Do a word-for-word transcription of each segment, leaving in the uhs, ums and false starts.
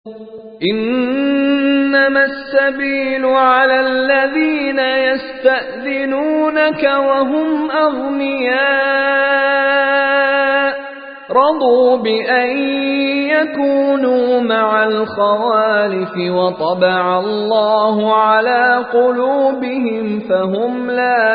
إنما السبيل على الذين يستأذنونك وهم أغنياء رضوا بأن يكونوا مع الخوالف وطبع الله على قلوبهم فهم لا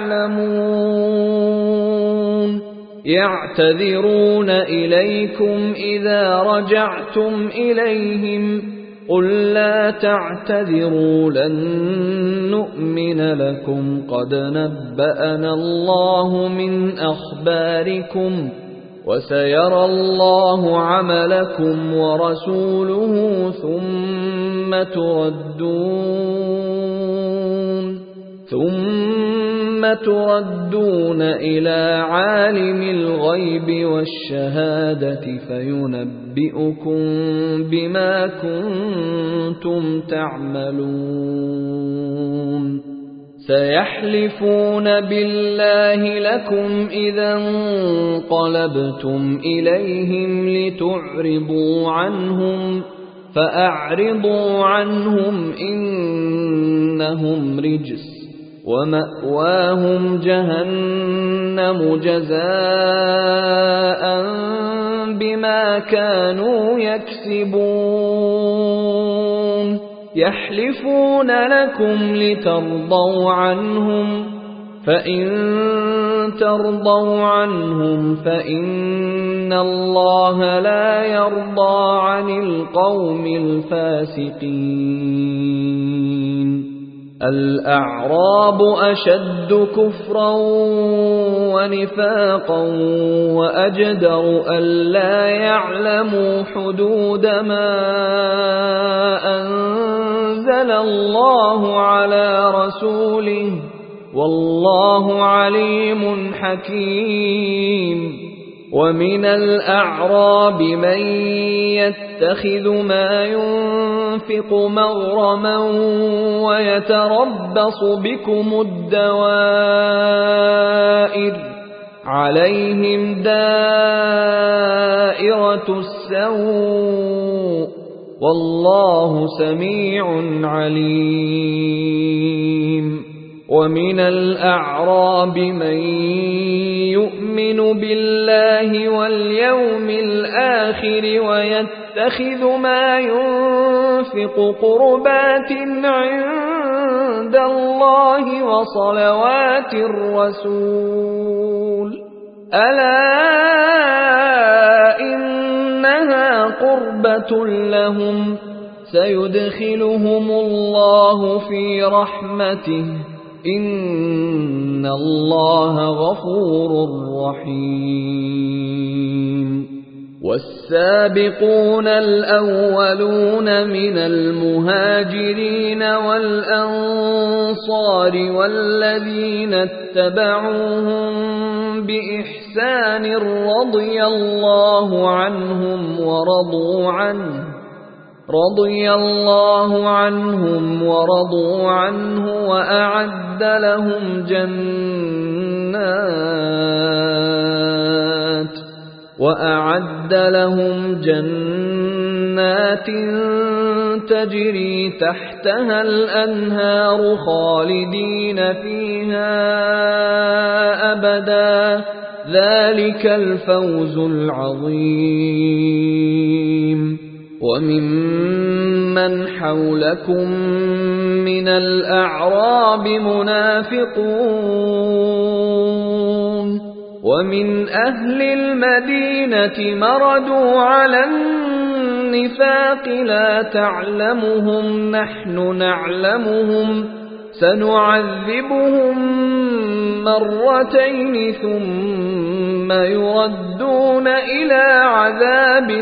يعلمون يعتذرون إليكم إذا رجعتم إليهم قل لا تعتذروا لن نؤمن لكم قد نبأنا الله من أخباركم وسيرى الله عملكم ورسوله ثم تردون ثم تردون إلى عالم الغيب والشهادة فينبئكم بما كنتم تعملون سيحلفون بالله لكم إذا انقلبتم إليهم لتعرضوا عنهم فأعرضوا عنهم إنهم رجس ومأواهم جهنم جزاء بما كانوا يكسبون يحلفون لكم لترضوا عنهم فإن ترضوا عنهم فإن الله لا يرضى عن القوم الفاسقين الأعراب أشد كفرا ونفاقا وأجدر ألا يعلموا حدود ما أنزل الله على رسوله والله عليم حكيم ومن الأعراب من يتخذ ما ينفق مغرما ويتربص بكم الدوائر عليهم دائرة السوء والله سميع عليم ومن الأعراب من يؤمن بالله واليوم الآخر ويتخذ ما ينفق قربات عند الله وصلوات الرسول ألا إنها قربة لهم سيدخلهم الله في رحمته إن الله غفور رحيم والسابقون الأولون من المهاجرين والأنصار والذين اتبعوهم بإحسان رضي الله عنهم ورضوا عنه رضي الله عنهم ورضوا عنه وأعد لهم جنات وأعد لهم جنات تجري تحتها الأنهار خالدين فيها أبدا ذلك الفوز العظيم وممن حولكم من الأعراب منافقون ومن أهل المدينة مردوا على النفاق لا تعلمهم نحن نعلمهم سنعذبهم مرتين ثم يردون إلى عذاب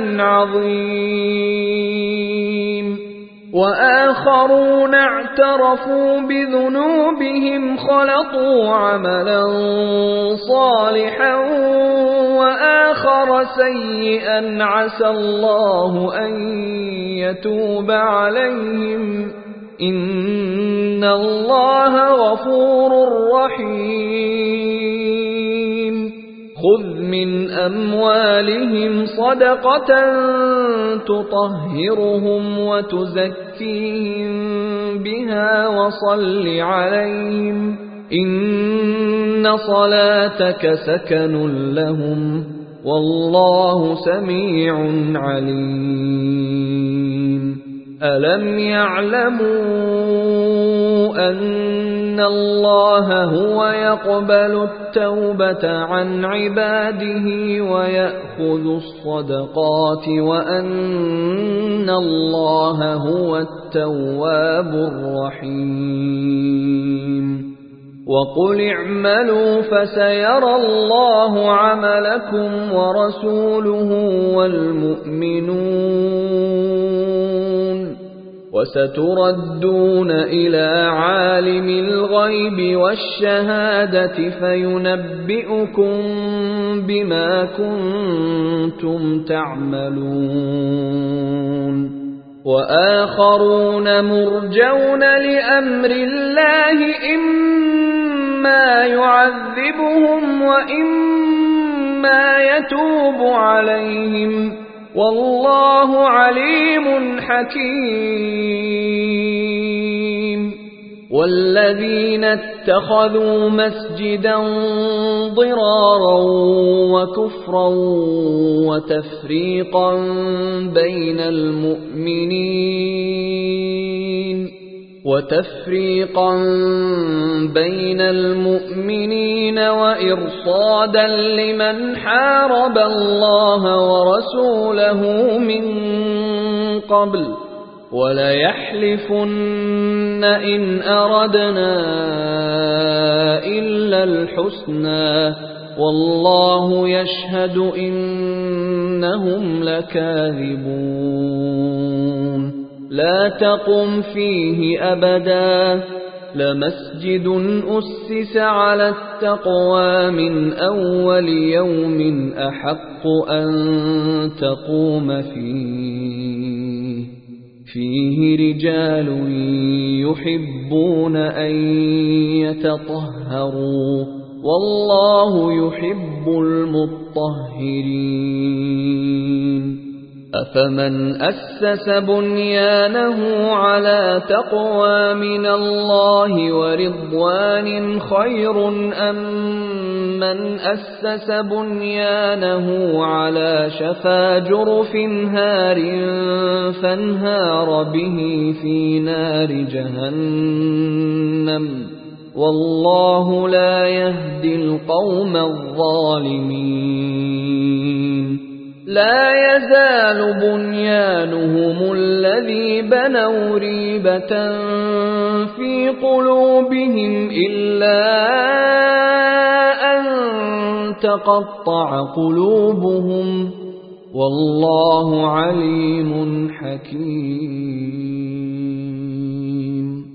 عظيم وآخرون اعترفوا بذنوبهم خلطوا عملا صالحا وآخر سيئا عسى الله أن يتوب عليهم إن الله غفور رحيم خذ من أموالهم صدقة تطهرهم وتزكيهم بها وصل عليهم إن صلاتك سكن لهم والله سميع عليم ألم يعلموا أن الله هو يقبل التوبة عن عباده ويأخذ الصدقات وأن الله هو التواب الرحيم وقل اعملوا فسيرى الله عملكم ورسوله والمؤمنون وستردون إلى عالم الغيب والشهادة فينبئكم بما كنتم تعملون وآخرون مرجون لأمر الله إما يعذبهم وإما يتوب عليهم والله عليم حكيم والذين اتخذوا مسجدا ضرارا وكفرا وتفريقا بين المؤمنين وتفريقا بين المؤمنين وإرصادا لمن حارب الله ورسوله من قبل وليحلفن إن أردنا إلا الحسنى والله يشهد إنهم لكاذبون لا تقم فيه أبدا لمسجد أسس على التقوى من أول يوم أحق أن تقوم فيه فيه رجال يحبون أن يتطهروا والله يحب المطهرين أفمن أسس بنيانه على تقوى من الله ورضوان خير أم من أسس بنيانه على شفا جرف هار فانهار به في نار جهنم والله لا يهدي القوم الظالمين لا يزال بنيانهم الذي بنوا ريبة في قلوبهم إلا أن تقطع قلوبهم والله عليم حكيم.